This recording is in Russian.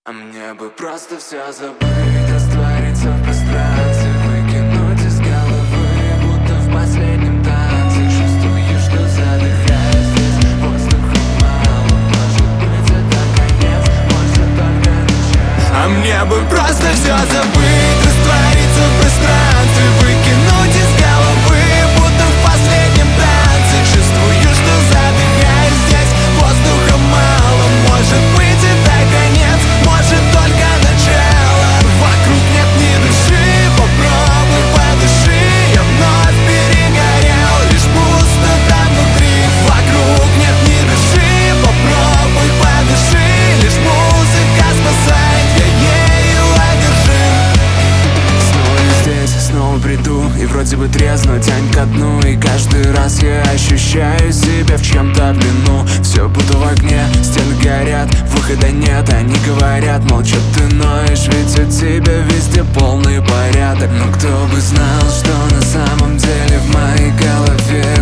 А мне бы просто все забыть, раствориться в пространстве, выкинуть из головы, будто в последнем танце. Чувствую, что задыхаюсь здесь, воздуха мало. Может быть, это конец, может только начало. А мне бы просто все забыть, раствориться в пространстве, выкинуть из головы, будто в последнем танце. Чувствую, что задыхаюсь здесь, воздуха мало. Может быть, это конец, может только начало. Вокруг нет ни души, попробуй подыши. Я вновь перегорел, лишь пустота внутри. Вокруг нет ни души, попробуй подыши. Лишь музыка спасает, я ею одержим. Снова я здесь, снова приду, и вроде бы трезво тянет ко дну. И каждый раз я ощущаю себя в чем-то плену. Все будто в огне, стены горят, выхода нет. Они говорят, молчат, ты ноешь, ведь у тебя везде полный порядок. Но кто бы знал, что на самом деле в моей голове